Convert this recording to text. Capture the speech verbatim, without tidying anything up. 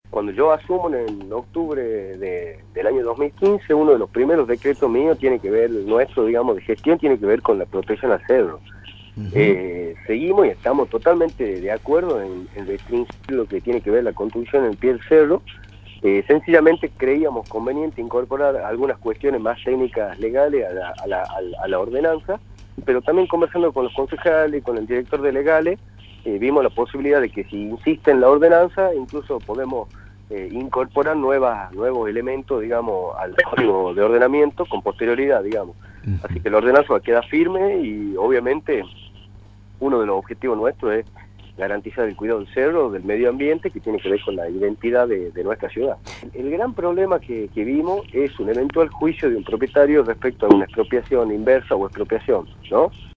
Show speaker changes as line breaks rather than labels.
Cuando yo asumo en octubre de, del año dos mil quince, uno de los primeros decretos míos tiene que ver, nuestro, digamos, de gestión, tiene que ver con la protección al cerro.
Uh -huh.
Eh, seguimos y estamos totalmente de acuerdo en, en restringir lo que tiene que ver la construcción en pie del cerro. Eh, sencillamente creíamos conveniente incorporar algunas cuestiones más técnicas legales a la, a la, a la ordenanza, pero también conversando con los concejales, con el director de legales, eh, vimos la posibilidad de que si insiste en la ordenanza, incluso podemos eh, incorporar nuevas, nuevos elementos, digamos, al código de ordenamiento con posterioridad, digamos.
Uh -huh.
Así que la ordenanza va a quedar firme y obviamente uno de los objetivos nuestros es garantizar el cuidado del cerro, del medio ambiente, que tiene que ver con la identidad de, de nuestra ciudad. El gran problema que, que vimos es un eventual juicio de un propietario respecto a una expropiación inversa o expropiación, ¿no?